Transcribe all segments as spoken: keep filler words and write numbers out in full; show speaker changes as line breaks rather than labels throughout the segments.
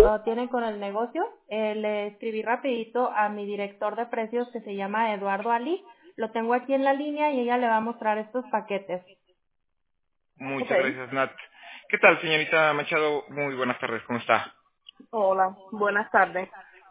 uh, tienen con el negocio. Eh, le escribí rapidito a mi director de precios que se llama Eduardo Ali. Lo tengo aquí en la línea y ella le va a mostrar estos paquetes.
Muchas
Ok.
gracias, Nat. ¿Qué tal, señorita Machado? Muy buenas tardes, ¿cómo está?
Hola, buenas tardes.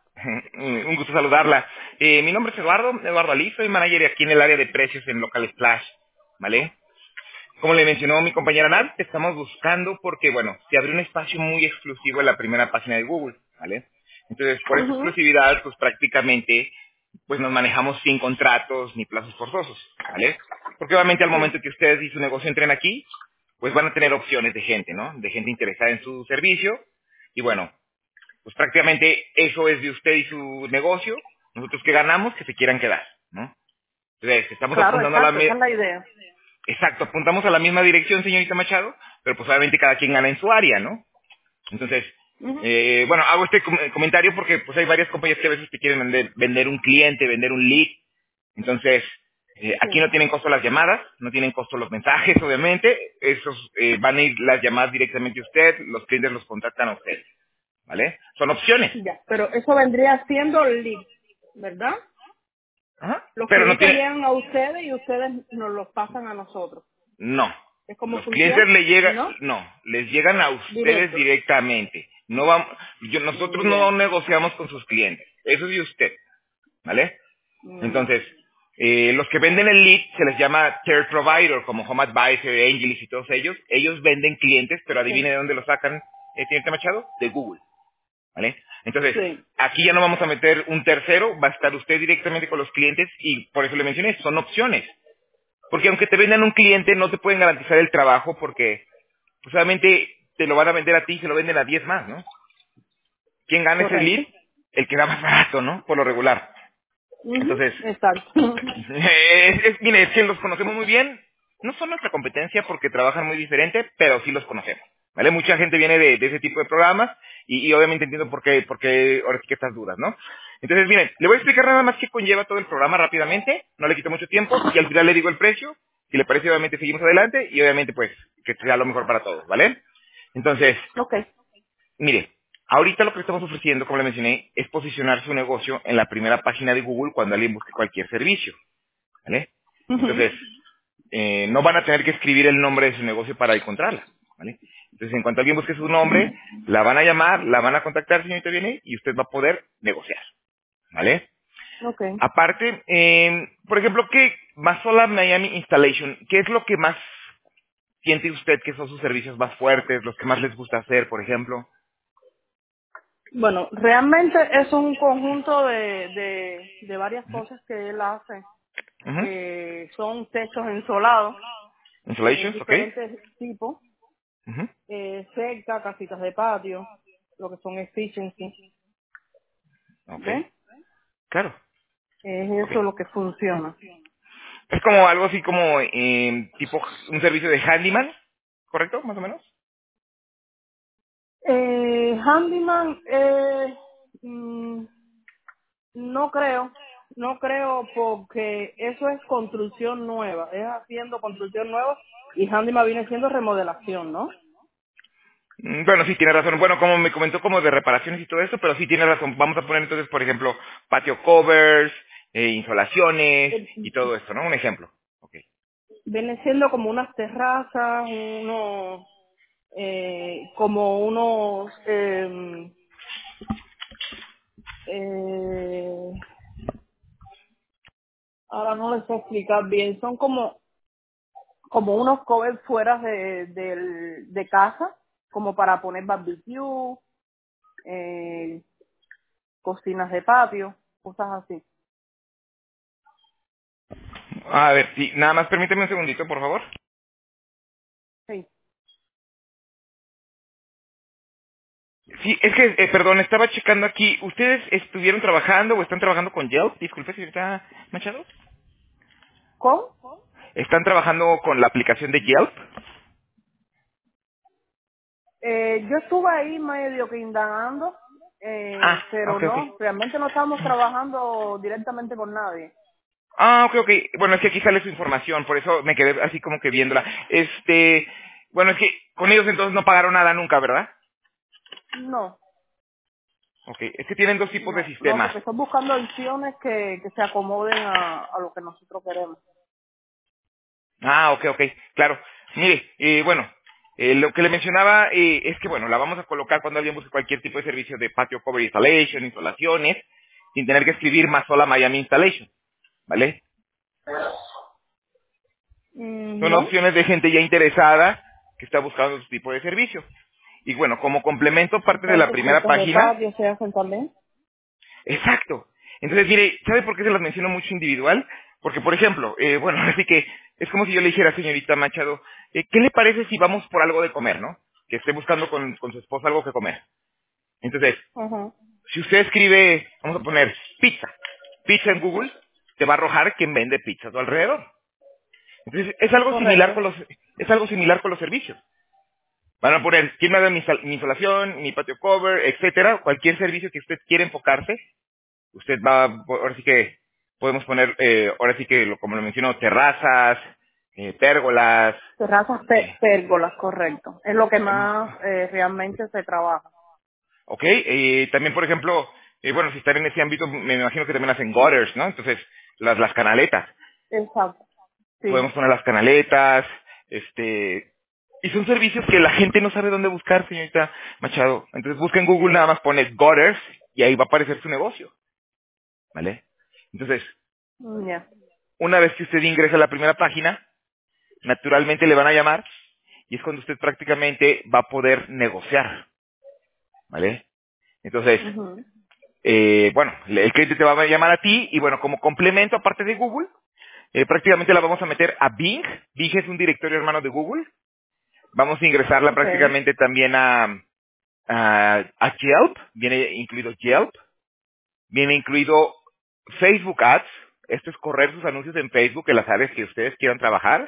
Un gusto saludarla. Eh, mi nombre es Eduardo, Eduardo Ali, soy manager aquí en el área de precios en Local Splash, ¿vale? Como le mencionó mi compañera Nat, estamos buscando porque, bueno, se abrió un espacio muy exclusivo en la primera página de Google, ¿vale? Entonces, por esa
Ujú.
exclusividad, pues prácticamente, pues nos manejamos sin contratos ni plazos forzosos, ¿vale? Porque obviamente al
Sí,
momento que ustedes y su negocio entren aquí, pues van a tener opciones de gente, ¿no? De gente interesada en su servicio. Y bueno, pues prácticamente eso es de usted y su negocio. Nosotros que ganamos, que se quieran quedar, ¿no? Entonces, estamos
claro,
apuntando a la,
exacto, esa
me-
es la idea.
Exacto, apuntamos a la misma dirección, señorita Machado, pero pues obviamente cada quien gana en su área, ¿no? Entonces,
Ujú.
eh, bueno, hago este com- comentario porque pues hay varias compañías que a veces te quieren vender, vender un cliente, vender un lead. Entonces, eh, aquí
Sí,
no tienen costo las llamadas, no tienen costo los mensajes, obviamente. Esos eh, van a ir las llamadas directamente a usted, los clientes los contactan a usted, ¿vale? Son opciones.
ya, pero eso vendría siendo lead, ¿verdad?
Ajá.
Los
Pero no
clientes
tiene,
llegan a ustedes y ustedes nos los pasan a nosotros.
no.
¿Es como
Los clientes
funciona?
le llegan,
¿No?
no, les llegan a ustedes
Directo.
directamente. No vamos, yo, nosotros
Mm,
no
ya.
negociamos con sus clientes. Eso es de usted, ¿vale?
Mm, ya.
Entonces, eh, los que venden el lead se les llama third provider, como Home Advisor, Angelis y todos ellos. Ellos venden clientes, pero adivine
Sí,
de dónde lo sacan, eh, señorita Machado, de Google, ¿vale? Entonces,
sí,
aquí ya no vamos a meter un tercero, va a estar usted directamente con los clientes y por eso le mencioné, son opciones. Porque aunque te vendan un cliente, no te pueden garantizar el trabajo porque, pues solamente te lo van a vender a ti y se lo venden a diez más, ¿no? ¿Quién gana ese
correcto.
lead? El que da más barato, ¿no? Por lo regular.
Ujú,
Entonces,
exacto.
es, es- mire, es que los conocemos muy bien. No son nuestra competencia porque trabajan muy diferente, pero sí los conocemos. ¿Vale? Mucha gente viene de, de ese tipo de programas y, y obviamente entiendo por qué, por qué ahora sí que estas dudas, ¿no? Entonces, miren, le voy a explicar nada más qué conlleva todo el programa rápidamente, no le quito mucho tiempo y al final le digo el precio. Si le parece, obviamente seguimos adelante y obviamente pues que sea lo mejor para todos, ¿vale? Entonces,
Ok.
mire, ahorita lo que estamos ofreciendo, como le mencioné, es posicionar su negocio en la primera página de Google cuando alguien busque cualquier servicio, ¿vale?
Ujú.
Entonces, eh, no van a tener que escribir el nombre de su negocio para encontrarla, ¿vale? Entonces, en cuanto alguien busque su nombre, la van a llamar, la van a contactar, señorita Viene, y usted va a poder negociar, ¿vale?
Ok.
Aparte, eh, por ejemplo, ¿qué Mazola Miami Installation? ¿Qué es lo que más siente usted que son sus servicios más fuertes, los que más les gusta hacer, por ejemplo?
Bueno, realmente es un conjunto de, de, de varias cosas que él hace.
Ujú.
Eh, son techos insolados en
Installations, ¿ok?
diferentes tipos,
Ujú.
eh, cerca, casitas de patio, lo que son efficiency.
Ok,
¿Ves?
claro.
Es
Ok.
eso lo que funciona.
Es como algo así como eh, tipo un servicio de handyman, ¿correcto? Más o menos.
Eh, handyman, eh, mm, no creo, no creo porque eso es construcción nueva, es haciendo construcción nueva y handyman viene siendo remodelación, ¿no?
Mm, Bueno, sí, tiene razón. Bueno, como me comentó como de reparaciones y todo eso, pero sí tiene razón. Vamos a poner entonces, por ejemplo, patio covers, eh, insolaciones
Eh,
y todo esto, ¿no? Un ejemplo. Ok.
Viene siendo como unas terrazas, unos, eh, como unos, eh, eh, ahora no les sé explicar bien, son como, como unos covers fuera de, del- de casa, como para poner barbecue, eh, cocinas de patio, cosas así.
A ver, sí, nada más permíteme un segundito, por favor.
Sí.
Sí, es que, eh, perdón, estaba checando aquí. ¿Ustedes estuvieron trabajando o están trabajando con Yelp? Disculpe, señorita Machado.
¿Cómo?
¿Están trabajando con la aplicación de Yelp?
Eh, yo estuve ahí medio que indagando,
Ah,
eh, pero
ok, ok.
no, realmente no estamos trabajando directamente con nadie.
Ah, ok, ok. Bueno, es que aquí sale su información, por eso me quedé así como que viéndola. Este, bueno, es que con ellos entonces no pagaron nada nunca, ¿verdad?
No.
Ok, es que tienen dos tipos de
No, no,
sistemas.
porque estoy buscando opciones que, que se acomoden a, a lo que nosotros queremos.
Ah, ok, ok, claro. Mire, eh, bueno, eh, lo que le mencionaba eh, es que, bueno, la vamos a colocar cuando alguien busque cualquier tipo de servicio de patio cover installation, instalaciones, sin tener que escribir más sola Miami Installation, ¿vale?
Mm,
Son
¿no?
opciones de gente ya interesada que está buscando su tipo de servicio. Y bueno, como complemento parte de la
Tanto
primera
citas de
página,
patio se hacen también.
exacto. Entonces, mire, ¿sabe por qué se las menciono mucho individual? Porque, por ejemplo, eh, bueno, así que es como si yo le dijera, señorita Machado, eh, ¿qué le parece si vamos por algo de comer, no? Que esté buscando con, con su esposa algo que comer. Entonces,
Ajá.
si usted escribe, vamos a poner pizza, pizza en Google, te va a arrojar quien vende pizza a tu alrededor. Entonces, es algo similar
Correcto.
con los, es algo similar con los servicios. Van a poner quién me haga mi, instal- mi instalación, mi patio cover, etcétera, cualquier servicio que usted quiera enfocarse, usted va, ahora sí que podemos poner, eh, ahora sí que, lo- como lo mencionó, terrazas, eh, pérgolas,
Terrazas,
eh,
pé- pérgolas, correcto. Es lo que
em,
más eh, realmente se trabaja.
ok, eh, también por ejemplo, eh, bueno, si están en ese ámbito, me imagino que también hacen gutters, ¿no? Entonces, las, las canaletas,
Exacto. Sí.
podemos poner las canaletas, este, y son servicios que la gente no sabe dónde buscar, señorita Machado. Entonces busca en Google, nada más pones gutters, y ahí va a aparecer su negocio, ¿vale? Entonces,
Mm, ya.
una vez que usted ingresa a la primera página, naturalmente le van a llamar y es cuando usted prácticamente va a poder negociar, ¿vale? Entonces,
Ujú.
eh, bueno, le- el cliente te va a llamar a ti y bueno, como complemento aparte de Google, eh, prácticamente la vamos a meter a Bing. Bing es un directorio hermano de Google. Vamos a ingresarla
Okay.
prácticamente también a, a, a Yelp, viene incluido Yelp, viene incluido Facebook Ads, esto es correr sus anuncios en Facebook en las áreas que ustedes quieran trabajar.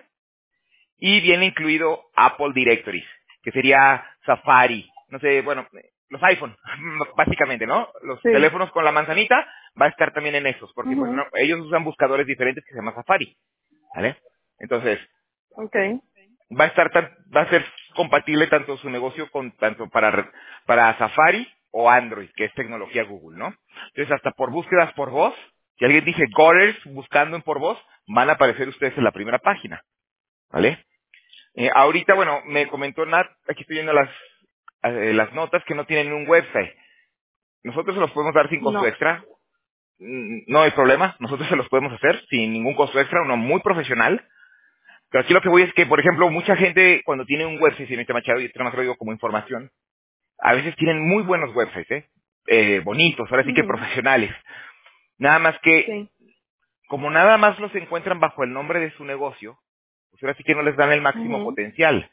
Y viene incluido Apple Directories, que sería Safari, no sé, bueno, los iPhone, básicamente, ¿no? Los
Sí.
teléfonos con la manzanita va a estar también en esos, porque pues,
Ujú.
no, ellos usan buscadores diferentes que se llama Safari, ¿vale? Entonces,
Okay.
va a estar tan- va a ser compatible tanto su negocio con tanto para re- para Safari o Android, que es tecnología Google, ¿no? Entonces, hasta por búsquedas por voz, si alguien dice Gutters buscando en por voz, van a aparecer ustedes en la primera página, ¿vale? Eh, ahorita, bueno, me comentó Nat, aquí estoy viendo las, eh, las notas que no tienen un website. Nosotros se los podemos dar sin costo
No.
extra. Mm, No hay problema, nosotros se los podemos hacer sin ningún costo extra, uno muy profesional. Pero aquí lo que voy es que, por ejemplo, mucha gente cuando tiene un website, señorita Machado, y esto nada más lo digo como información, a veces tienen muy buenos websites, ¿eh? Eh, bonitos, ahora sí que
Ujú.
profesionales. Nada más que,
Sí.
como nada más los encuentran bajo el nombre de su negocio, pues ahora sí que no les dan el máximo
Ujú.
potencial.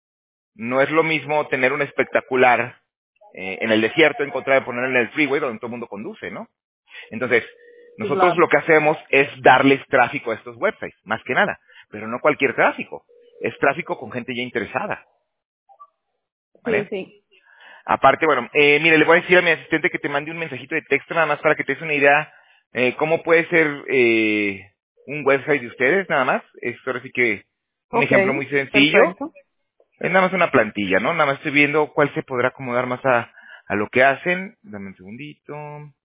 No es lo mismo tener un espectacular eh, en el desierto en contra de ponerlo en el freeway donde todo el mundo conduce, ¿no? Entonces,
Sí,
nosotros
claro.
lo que hacemos es darles tráfico a estos websites, más que nada, pero no cualquier tráfico, es tráfico con gente ya interesada,
Sí,
¿vale?
sí.
Aparte, bueno, eh, mire, le voy a decir a mi asistente que te mande un mensajito de texto nada más para que te des una idea eh, cómo puede ser eh, un website de ustedes, nada más. Es ahora sí que un ejemplo
Okay.
muy sencillo.
Perfecto.
Es nada más una plantilla, ¿no? Nada más estoy viendo cuál se podrá acomodar más a, a lo que hacen. Dame un segundito.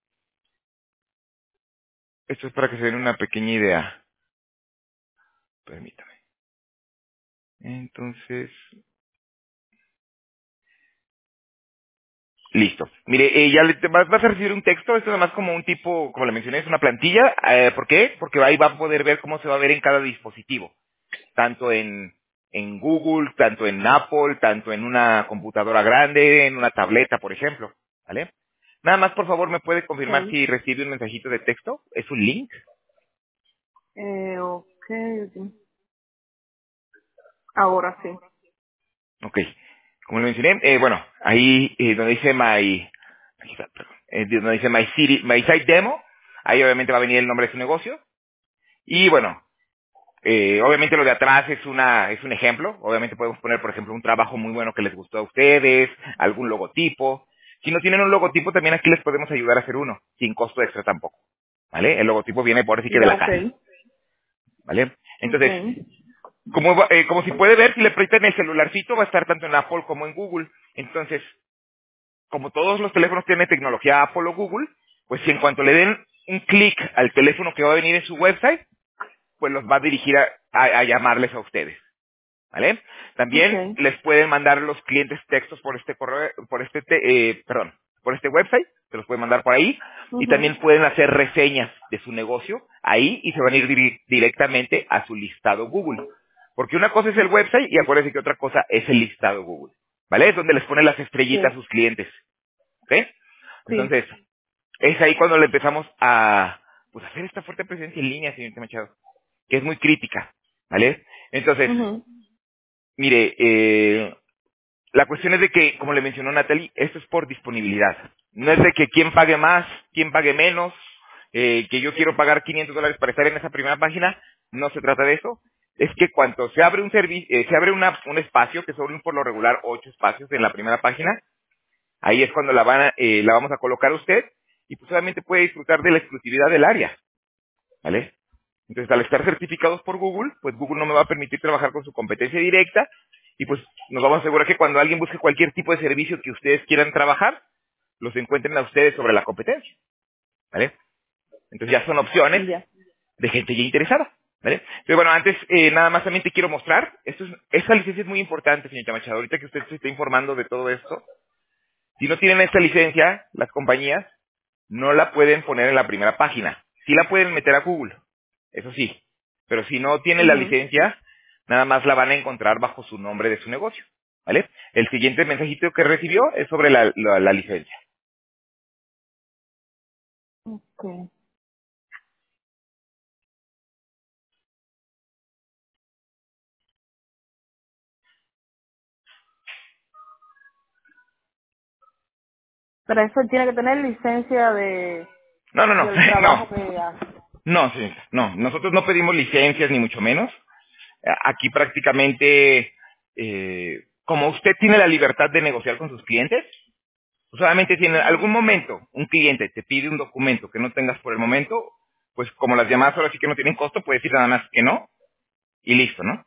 Esto es para que se den una pequeña idea. Permítame. Entonces, listo. Mire, eh, ya le, te vas, vas a recibir un texto. Esto es nada más como un tipo, como le mencioné, es una plantilla. Eh, ¿Por qué? Porque ahí va a poder ver cómo se va a ver en cada dispositivo. Tanto en, en Google, tanto en Apple, tanto en una computadora grande, en una tableta, por ejemplo. ¿Vale? Nada más, por favor, me puede confirmar
Okay.
si recibe un mensajito de texto. ¿Es un link?
Eh, okay. Ok. Ahora sí.
Ok. Como le mencioné, eh, bueno, ahí eh, donde dice My, aquí está, perdón, eh, donde dice My City, My Site Demo, ahí obviamente va a venir el nombre de su negocio. Y bueno, eh, obviamente lo de atrás es una, es un ejemplo. Obviamente podemos poner, por ejemplo, un trabajo muy bueno que les gustó a ustedes, algún logotipo. Si no tienen un logotipo, también aquí les podemos ayudar a hacer uno, sin costo extra tampoco. ¿Vale? El logotipo viene por así que de
Ya,
la casa.
okay.
¿Vale? Entonces,
Okay.
Como, va- eh, como si puede ver, si le aprieta en el celularcito, va a estar tanto en Apple como en Google. Entonces, como todos los teléfonos tienen tecnología Apple o Google, pues si en cuanto le den un clic al teléfono que va a venir en su website, pues los va a dirigir a, a, a llamarles a ustedes. ¿Vale? También
Okay.
les pueden mandar los clientes textos por este correo, por este, te- eh, perdón, por este website, se los pueden mandar por ahí, y
Mhm.
también pueden hacer reseñas de su negocio ahí y se van a ir diri- directamente a su listado Google. Porque una cosa es el website y acuérdense que otra cosa es el listado Google. ¿Vale? Es donde les ponen las estrellitas a
Sí.
sus clientes. ¿Ok?
Sí.
Entonces, es ahí cuando le empezamos a pues hacer esta fuerte presencia en línea, señorita Machado, que es muy crítica. ¿Vale? Entonces,
Mhm.
mire, eh, la cuestión es de que, como le mencionó Natalie, esto es por disponibilidad. No es de que quién pague más, quién pague menos, eh, que yo quiero pagar quinientos dólares para estar en esa primera página. No se trata de eso. Es que cuando se abre un servicio, se abre una- un espacio, que son por lo regular ocho espacios en la primera página, ahí es cuando la, van a- eh, la vamos a colocar usted y pues solamente puede disfrutar de la exclusividad del área. ¿Vale? Entonces, al estar certificados por Google, pues Google no me va a permitir trabajar con su competencia directa y pues nos vamos a asegurar que cuando alguien busque cualquier tipo de servicio que ustedes quieran trabajar, los encuentren a ustedes sobre la competencia. ¿Vale? Entonces ya son opciones
Ya.
de gente ya interesada. ¿Vale? Entonces, bueno, antes eh, nada más también te quiero mostrar, esto es, esta licencia es muy importante, señorita Machado, ahorita que usted se está informando de todo esto, si no tienen esta licencia, las compañías no la pueden poner en la primera página. Sí la pueden meter a Google, eso sí. Pero si no tienen la
Mhm.
licencia, nada más la van a encontrar bajo su nombre de su negocio. ¿Vale? El siguiente mensajito que recibió es sobre la, la- la licencia.
Okay. Pero eso tiene que tener licencia de
No, no, no,
del trabajo
no.
que hace.
No, señorita, no. Nosotros no pedimos licencias ni mucho menos. A- Aquí prácticamente, eh, como usted tiene la libertad de negociar con sus clientes, solamente si en algún
Mhm.
momento un cliente te pide un documento que no tengas por el momento, pues como las llamadas ahora sí que no tienen costo, puedes decir nada más que no y listo, ¿no?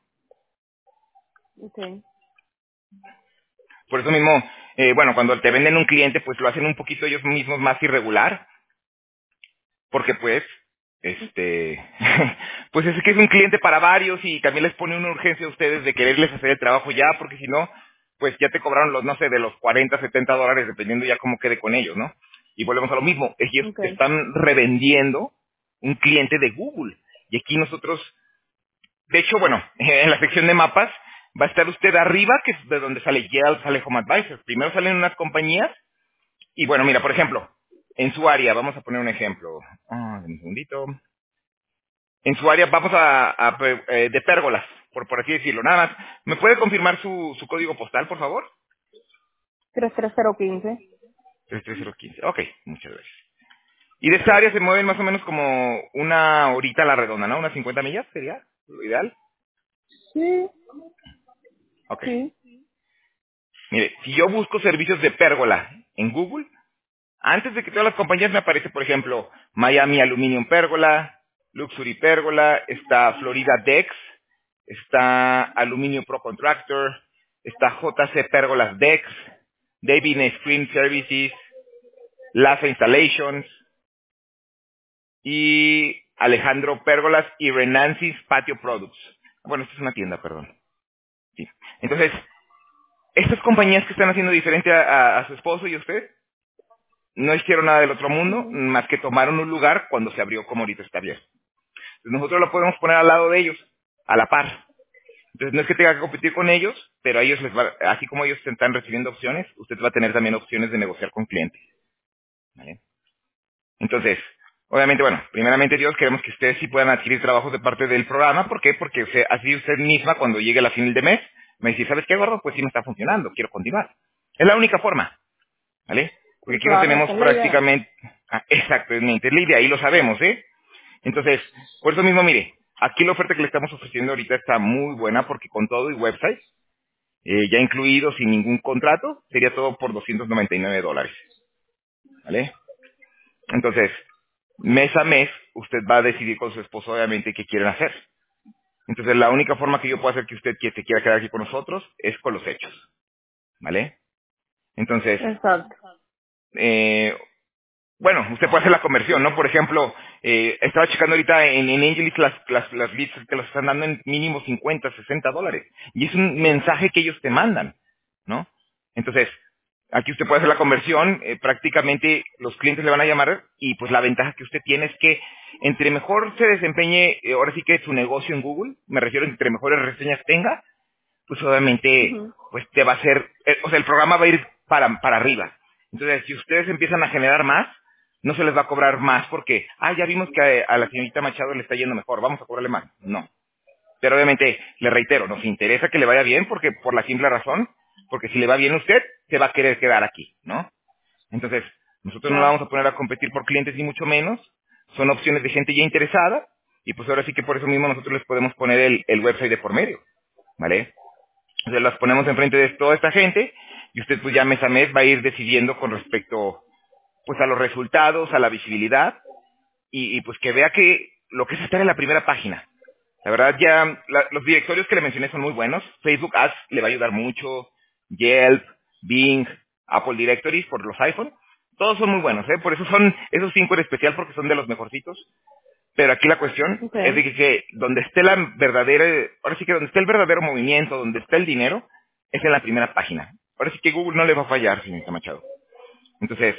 Okay.
Por eso mismo, eh, bueno, cuando te venden un cliente, pues lo hacen un poquito ellos mismos más irregular, porque pues, este, pues es que es un cliente para varios y también les pone una urgencia a ustedes de quererles hacer el trabajo ya, porque si no, pues ya te cobraron los, no sé, de los cuarenta, setenta dólares, dependiendo ya cómo quede con ellos, ¿no? Y volvemos a lo mismo, ellos
Okay.
están revendiendo un cliente de Google. Y aquí nosotros, de hecho, bueno, en la sección de mapas, va a estar usted arriba, que es de donde sale Yelp, sale Home Advisor. Primero salen unas compañías, y bueno, mira, por ejemplo, en su área, vamos a poner un ejemplo. Ah, un segundito. En su área vamos a, a pe- eh, de pérgolas, por, por así decirlo. Nada más, ¿me puede confirmar su, su código postal, por favor?
tres tres cero quince.
tres tres cero uno cinco. Ok, muchas gracias. Y de esta área se mueven más o menos como una horita a la redonda, ¿no? Unas cincuenta millas sería lo ideal.
Sí.
Ok.
Sí.
Mire, si yo busco servicios de pérgola en Google, antes de que todas las compañías me aparece, por ejemplo, Miami Aluminium Pérgola, Luxury Pérgola, está Florida Dex, está Aluminio Pro Contractor, está J C Pérgolas Dex, David Screen Services, Laza Installations y Alejandro Pérgolas y Renancy's Patio Products. Bueno, esta es una tienda, perdón. Sí. Entonces, estas compañías que están haciendo diferente a, a- a su esposo y a usted, no hicieron nada del otro mundo,
Mhm.
más que tomaron un lugar cuando se abrió como ahorita está abierto. Entonces nosotros lo podemos poner al lado de ellos, a la par. Entonces no es que tenga que competir con ellos, pero a ellos les va, así como ellos están recibiendo opciones, usted va a tener también opciones de negociar con clientes. ¿Vale? Entonces, obviamente, bueno, primeramente Dios, queremos que ustedes sí puedan adquirir trabajos de parte del programa. ¿Por qué? Porque usted, así usted misma, cuando llegue a la fin de mes, me dice, ¿sabes qué, gordo? Pues sí me está funcionando, quiero continuar. Es la única forma. ¿Vale? Porque
Sí,
aquí no
claro,
tenemos
esa es la idea.
prácticamente... Ah, exactamente, es la idea, ahí lo sabemos, ¿eh? Entonces, por eso mismo, mire, aquí la oferta que le estamos ofreciendo ahorita está muy buena porque con todo y website, eh, ya incluido sin ningún contrato, sería todo por doscientos noventa y nueve dólares, ¿vale? Entonces, mes a mes, usted va a decidir con su esposo, obviamente, qué quieren hacer. Entonces, la única forma que yo puedo hacer que usted que se quiera quedar aquí con nosotros es con los hechos, ¿vale? Entonces,
Exacto.
eh, bueno, usted puede hacer la conversión, ¿no? Por ejemplo, eh, estaba checando ahorita en, en Angelis las, las, las leads que los están dando en mínimo cincuenta, sesenta dólares. Y es un mensaje que ellos te mandan, ¿no? Entonces, aquí usted puede hacer la conversión, eh, prácticamente los clientes le van a llamar y pues la ventaja que usted tiene es que entre mejor se desempeñe, eh, ahora sí que su negocio en Google, me refiero entre mejores reseñas tenga, pues obviamente
Ujú.
pues te va a hacer, eh, o sea, el programa va a ir para, para arriba. Entonces, si ustedes empiezan a generar más, no se les va a cobrar más porque, ah, ya vimos que a, a la señorita Machado le está yendo mejor, vamos a cobrarle más. No. Pero obviamente, le reitero, nos interesa que le vaya bien porque, por la simple razón, porque si le va bien a usted, se va a querer quedar aquí, ¿no? Entonces, nosotros no la
Claro.
vamos a poner a competir por clientes ni mucho menos, son opciones de gente ya interesada, y pues ahora sí que por eso mismo nosotros les podemos poner el, el website de por medio, ¿vale? O sea, las ponemos enfrente de toda esta gente y usted pues ya mes a mes va a ir decidiendo con respecto pues a los resultados, a la visibilidad y, y, pues que vea que lo que es estar en la primera página. La verdad ya la- los directorios que le mencioné son muy buenos. Facebook Ads le va a ayudar mucho, Yelp, Bing, Apple Directories por los iPhone. Todos son muy buenos, ¿eh? Por eso son esos cinco en especial porque son de los mejorcitos. Pero aquí la cuestión es de
Okay.
que, que donde esté la verdadera, ahora sí que donde esté el verdadero movimiento, donde esté el dinero, es en la primera página. Ahora sí que Google no le va a fallar, señorita Machado. Entonces,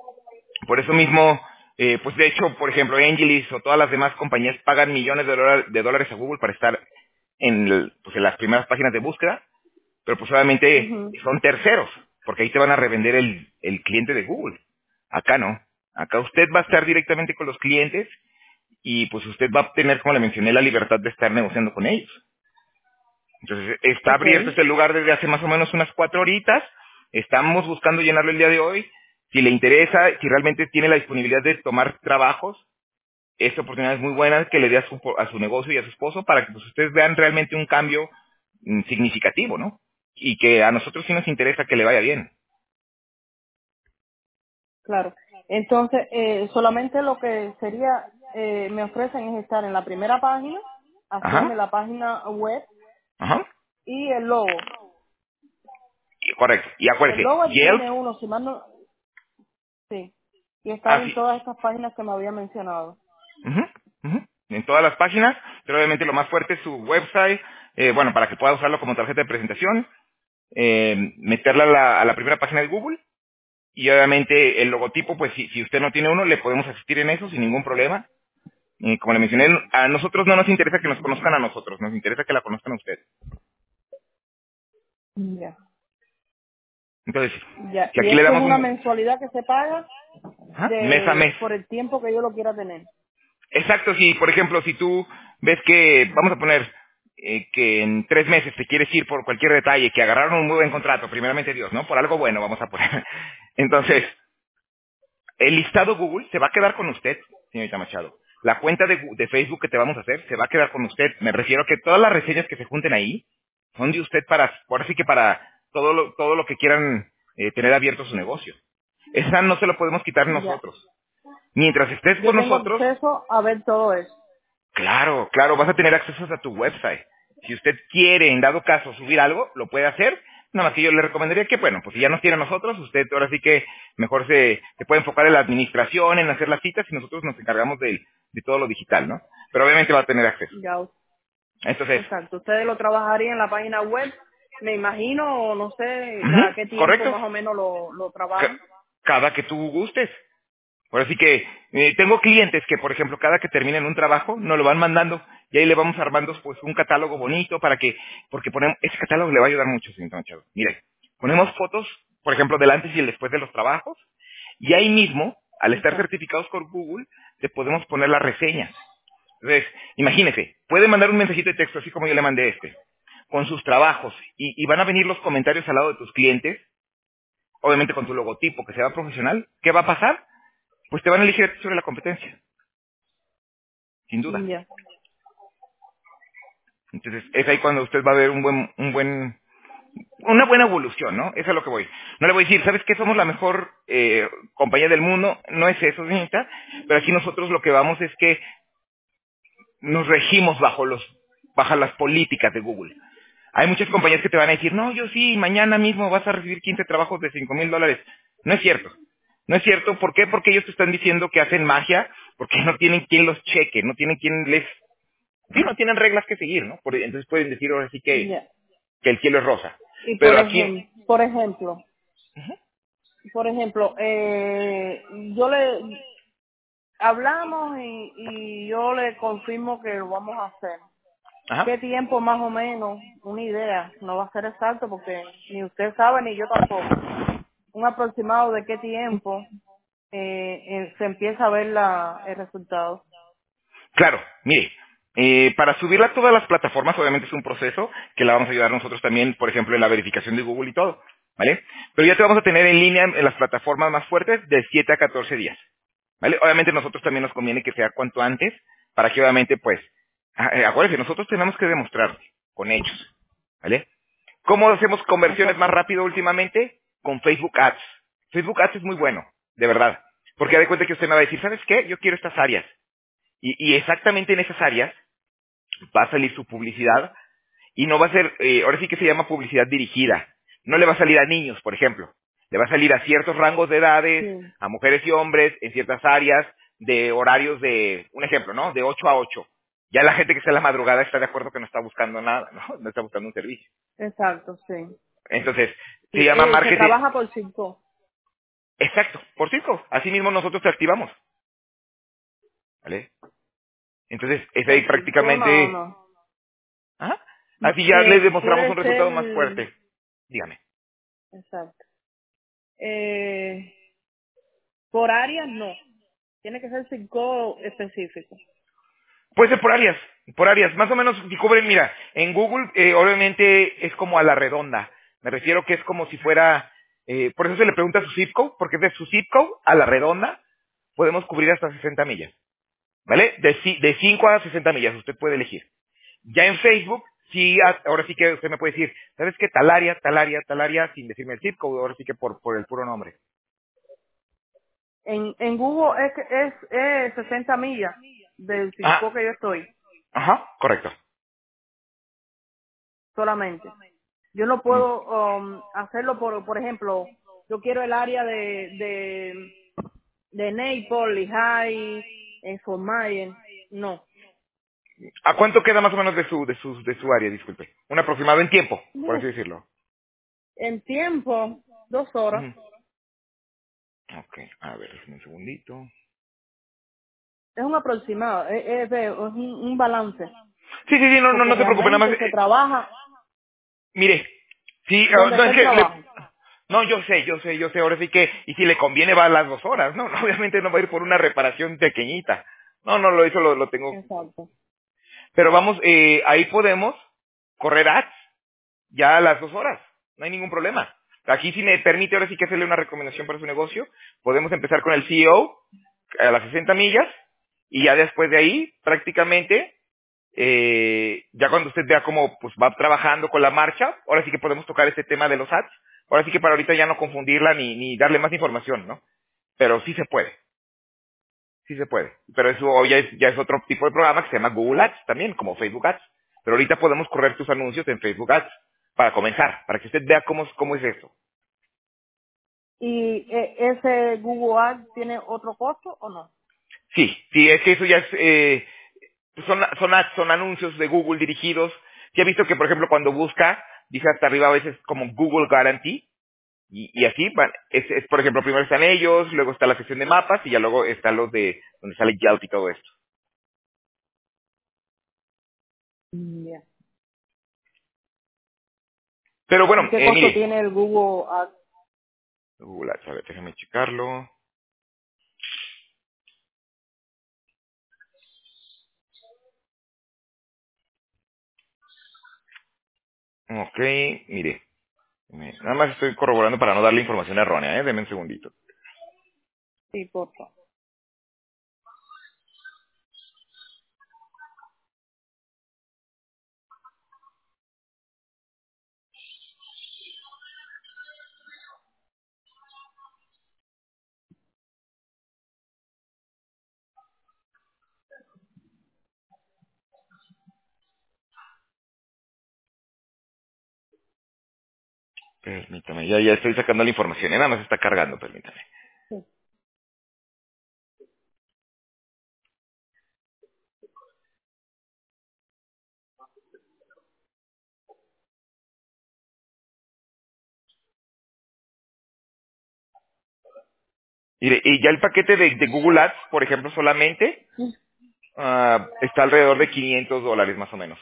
por eso mismo, eh, pues de hecho, por ejemplo, Angelis o todas las demás compañías pagan millones de, dólar- de dólares a Google para estar en, el- pues, en las primeras páginas de búsqueda, pero pues obviamente
Ujú.
son terceros, porque ahí te van a revender el, el cliente de Google. Acá no. Acá usted va a estar directamente con los clientes y pues usted va a tener, como le mencioné, la libertad de estar negociando con ellos. Entonces, está abierto
Okay.
este lugar desde hace más o menos unas cuatro horitas. Estamos buscando llenarlo el día de hoy. Si le interesa, si realmente tiene la disponibilidad de tomar trabajos, esta oportunidad es muy buena que le dé a su, a su negocio y a su esposo para que pues, ustedes vean realmente un cambio mm, significativo, ¿no? Y que a nosotros sí nos interesa que le vaya bien.
Claro. Entonces, eh, solamente lo que sería, eh, me ofrecen es estar en la primera página, hacerme
Ajá,
la página web
ajá,
y el logo.
correcto. Y
El
acuérdese,
logo
Yelp,
tiene uno, si mal no, sí. Y estar en
así,
todas estas páginas que me había mencionado.
Ujú, ujú. En todas las páginas, pero obviamente lo más fuerte es su website, eh, bueno, para que pueda usarlo como tarjeta de presentación, eh, meterla a la, a la primera página de Google y obviamente el logotipo, pues si, si usted no tiene uno, le podemos asistir en eso sin ningún problema. Y como le mencioné, a nosotros no nos interesa que nos conozcan a nosotros, nos interesa que la conozcan a usted.
Ya.
Entonces,
Ya.
si
Y
aquí le
esto es
damos
una
un
mensualidad que se paga
ajá, mes a
de
mes.
por el tiempo que yo lo quiera tener.
Exacto, si por ejemplo, si tú ves que, vamos a poner, eh, que en tres meses te quieres ir por cualquier detalle, que agarraron un muy buen contrato, primeramente Dios, ¿no? Por algo bueno, vamos a poner. Entonces, el listado Google se va a quedar con usted, señorita Machado. La cuenta de, Gu- de Facebook que te vamos a hacer se va a quedar con usted. Me refiero a que todas las reseñas que se junten ahí son de usted para, ahora sí que para todo lo, todo lo que quieran eh, tener abierto su negocio. Esa no se lo podemos quitar
Ya.
nosotros. Mientras estés
Yo
con
tengo
nosotros,
acceso a ver todo eso.
claro, claro, vas a tener acceso a tu website. Si usted quiere, en dado caso, subir algo, lo puede hacer. Nada más que yo le recomendaría que, bueno, pues si ya nos tiene a nosotros, usted ahora sí que mejor se, se puede enfocar en la administración, en hacer las citas, y nosotros nos encargamos de, de todo lo digital, ¿no? Pero obviamente va a tener acceso.
Ya.
Entonces,
Exacto. Ustedes lo trabajarían en la página web, me imagino, o no sé
ujú,
cada qué tiempo
correcto.
más o menos lo, lo
Ca-
trabajan.
Cada que tú gustes. Ahora sí que eh, tengo clientes que, por ejemplo, cada que terminan un trabajo, nos lo van mandando y ahí le vamos armando pues un catálogo bonito para que, porque ponemos, ese catálogo le va a ayudar mucho, señor Machado. Mire, ponemos fotos, por ejemplo, del antes y el después de los trabajos y ahí mismo, al estar
Exacto.
certificados por Google, te podemos poner las reseñas. Entonces, imagínese, puede mandar un mensajito de texto así como yo le mandé este, con sus trabajos y, y van a venir los comentarios al lado de tus clientes, obviamente con tu logotipo que sea profesional. ¿Qué va a pasar? Pues te van a elegir a ti sobre la competencia, sin duda.
Ya.
Entonces, es ahí cuando usted va a ver un buen, un buen, una buena evolución, ¿no? Eso es a lo que voy. No le voy a decir, ¿sabes qué? Somos la mejor eh, compañía del mundo. No es eso, señorita. Pero aquí nosotros lo que vamos es que nos regimos bajo los, bajo las políticas de Google. Hay muchas compañías que te van a decir, no, yo sí, mañana mismo vas a recibir quince trabajos de cinco mil dólares. No es cierto. No es cierto. ¿Por qué? Porque ellos te están diciendo que hacen magia, porque no tienen quien los cheque, no tienen quien les... Sí, no tienen reglas que seguir, ¿no? Por- entonces pueden decir ahora sí que,
Ya.
que el cielo es rosa.
Y por
Pero aquí...
ejemplo, por ejemplo, por ejemplo, eh, yo le hablamos y, y yo le confirmo que lo vamos a hacer.
Ajá.
¿Qué tiempo más o menos? Una idea. No va a ser exacto porque ni usted sabe ni yo tampoco. Un aproximado de qué tiempo eh, eh, se empieza a ver la, el resultado.
Claro, mire, eh, para subirla a todas las plataformas obviamente es un proceso que la vamos a ayudar nosotros también, por ejemplo, en la verificación de Google y todo, ¿vale? Pero ya te vamos a tener en línea en las plataformas más fuertes de siete a catorce días, ¿vale? Obviamente nosotros también nos conviene que sea cuanto antes, para que obviamente, pues, ah, eh, acuérdense, nosotros tenemos que demostrar con hechos, ¿vale? ¿Cómo hacemos conversiones más
Exacto.
rápido últimamente? Con Facebook Ads. Facebook Ads es muy bueno, de verdad, porque de cuenta que usted me va a decir, ¿sabes qué? Yo quiero estas áreas. Y, y exactamente en esas áreas va a salir su publicidad y no va a ser, eh, ahora sí que se llama publicidad dirigida. No le va a salir a niños, por ejemplo. Le va a salir a ciertos rangos de edades,
Sí,
a mujeres y hombres, en ciertas áreas, de horarios de, un ejemplo, ¿no? De ocho a ocho. Ya la gente que está en la madrugada está de acuerdo que no está buscando nada, ¿no? No está buscando un servicio.
exacto, sí.
Entonces,
Sí,
se llama
eh, se
marketing.
trabaja por cinco.
Exacto, por cinco. Así mismo nosotros te activamos, ¿vale? Entonces, es ahí
Por cinco no,
prácticamente.
no.
Ajá. Así ya les
Eh,
demostramos un
puede ser,
resultado más fuerte. Dígame.
exacto. Eh, por áreas no. Tiene que ser cinco específicos.
Puede ser por áreas, por áreas. Más o menos, si cubren, mira, en Google eh, obviamente es como a la redonda. Me refiero que es como si fuera, eh, por eso se le pregunta su zip code, porque de su zip code a la redonda podemos cubrir hasta sesenta millas. ¿Vale? De, ci- de cinco a sesenta millas, usted puede elegir. Ya en Facebook, sí, a- ahora sí que usted me puede decir, ¿sabes qué? Tal área, tal área, tal área, sin decirme el zip code, ahora sí que por, por el puro nombre.
En, en Google es, que es, es sesenta millas del
Ah,
cinco que yo estoy,
ajá, correcto.
solamente. Yo no
Mm.
puedo um, hacerlo por, por ejemplo, yo quiero el área de, de, de Naples, Lehigh, en Fort Myers. No.
¿A cuánto queda más o menos de su, de su, de su área, disculpe? Un aproximado en tiempo, por
Uf,
así decirlo.
en tiempo, dos horas.
Ujú. Ok, a ver, déjame un segundito.
Es un aproximado, es, es, es un, un balance.
Sí, sí, sí, no, no,
Porque
no se preocupe, nada más.
realmente se
eh,
trabaja
mire, sí, ah,
donde
no
está
es
el
que le-
trabajo.
no, yo sé, yo sé, yo sé, ahora sí que, y si le conviene va a las dos horas, no, no, obviamente no va a ir por una reparación pequeñita. No, no, lo, eso lo, lo tengo.
Exacto.
Pero vamos, eh, ahí podemos correr ads, ya a las dos horas, no hay ningún problema. Aquí si me permite ahora sí que hacerle una recomendación para su negocio, podemos empezar con el C E O a las sesenta millas, y ya después de ahí, prácticamente, eh, ya cuando usted vea cómo pues va trabajando con la marcha, ahora sí que podemos tocar este tema de los ads. Ahora sí que para ahorita ya no confundirla ni, ni darle más información, ¿no? Pero sí se puede, sí se puede. Pero eso ya es, ya es otro tipo de programa que se llama Google Ads también, como Facebook Ads. Pero ahorita podemos correr tus anuncios en Facebook Ads para comenzar, para que usted vea cómo, es- cómo es esto.
¿Y eh, ese Google Ads tiene otro costo o no?
Sí, sí, es que eso ya es, eh, son, son ads, son anuncios de Google dirigidos. Sí he visto que, por ejemplo, cuando busca, dice hasta arriba a veces como Google Guarantee, y, y así van, es, es, por ejemplo, primero están ellos, luego está la sección de mapas, y ya luego están los de, donde sale Yelp y todo esto.
Mm, ya.
Pero bueno,
¿Y qué
eh,
costo
mire,
tiene el Google Ads?
Google Ads, a ver, déjame checarlo. Ok, mire, me- nada más estoy corroborando para no darle información errónea, ¿eh? Deme un segundito.
Sí, por favor.
Permítame, ya, ya estoy sacando la información, ¿eh? Nada más está cargando, permítame. Mire, y ya el paquete de, de Google Ads, por ejemplo, solamente ah, está alrededor de quinientos dólares más o menos,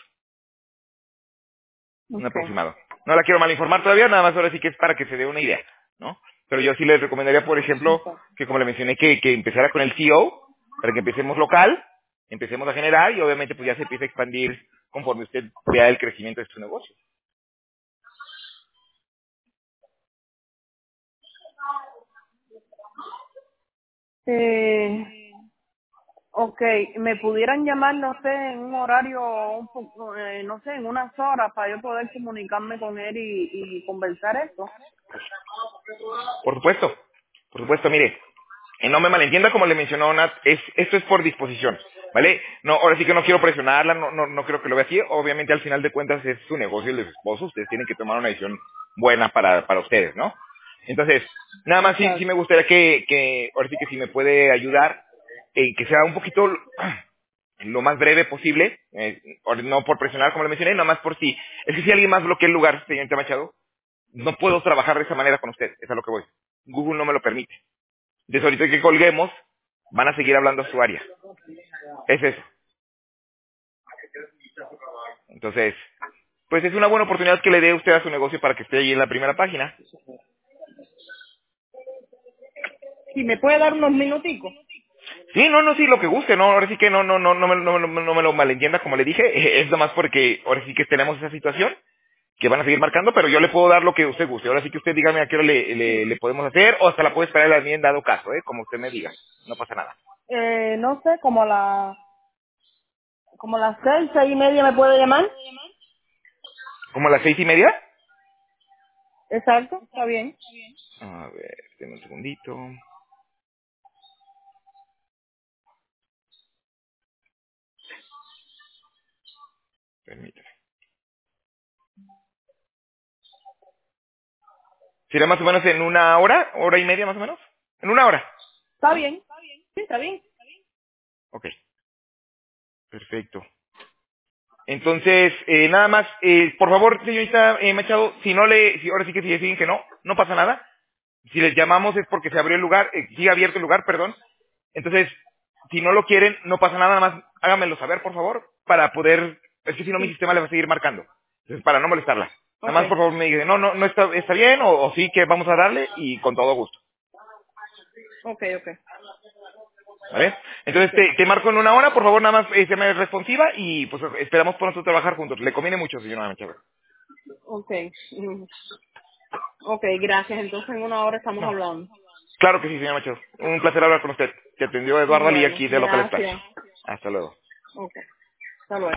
un
Okay.
aproximado. No la quiero mal informar todavía, nada más ahora sí que es para que se dé una idea, ¿no? Pero yo sí les recomendaría, por ejemplo,
Okay.
que como le mencioné, que, que empezara con el C E O, para que empecemos local, empecemos a generar y obviamente pues ya se empieza a expandir conforme usted vea el crecimiento de su negocio.
Eh, ok, me pudieran llamar, no sé, en un horario, un poco, eh, no sé, en unas horas para yo poder comunicarme con él y, y conversar esto.
Por supuesto, por supuesto, mire, y no me malentienda como le mencionó Nat, es, esto es por disposición, ¿vale? No, ahora sí que no quiero presionarla, no, no, no creo que lo vea así, obviamente al final de cuentas es su negocio y el de su esposo, ustedes tienen que tomar una decisión buena para, para ustedes, ¿no? Entonces, nada más sí, sí
Exacto.
me gustaría que, que, ahora sí que si me puede ayudar, en que sea un poquito lo más breve posible, eh, or- no por presionar como le mencioné, nada más por si, es que si alguien más bloquea el lugar, señorita Machado, no puedo trabajar de esa manera con usted, es a lo que voy. Google no me lo permite. Desde ahorita que colguemos, van a seguir hablando a su área. Es eso. Entonces, pues es una buena oportunidad que le dé usted a su negocio para que esté ahí en la primera página.
Si me puede dar unos minuticos.
Sí, no, no, sí, lo que guste, no, ahora sí que no, no, no, no, me- no, no, no me lo malentienda como le dije, es nomás porque ahora sí que tenemos esa situación que van a seguir marcando, pero yo le puedo dar lo que usted guste. Ahora sí que usted dígame a qué hora le, le, le podemos hacer o hasta la puede esperar a mí en dado caso, ¿eh? Como usted me diga. No pasa nada.
Eh, no sé, como a la, como a las seis, seis y media me puede llamar.
¿Como a las seis y media?
Exacto, está bien.
A ver, denme un segundito. Permítame. ¿Sería más o menos en una hora? ¿Hora y media más o menos? En una hora.
Está bien. Sí, está bien.
Ok, perfecto. Entonces, eh, nada más, eh, por favor, señorita eh, Machado, si no le, si ahora sí que si deciden que no, no pasa nada. Si les llamamos es porque se abrió el lugar, eh, sigue abierto el lugar, perdón. Entonces, si no lo quieren, no pasa nada, nada más háganmelo saber, por favor, para poder, es que si no mi
Sí.
sistema le va a seguir marcando. Entonces, para no molestarla. Nada
Ok,
más, por favor, me digan, no, no, no está, está bien, o, o sí que vamos a darle, y con todo gusto.
ok, ok.
¿Vale? Entonces,
Ok,
te, te marco en una hora, por favor, nada más, eh, se me responsiva, y pues esperamos pronto trabajar juntos. Le conviene mucho, señora Machado.
ok. Mm, ok, gracias. Entonces en una hora estamos
No.
hablando.
Claro que sí, señor Machado. Un placer hablar con usted. Te atendió Eduardo Ali
Bueno,
aquí de Local Splash.
gracias.
Hasta luego.
Ok, hasta luego.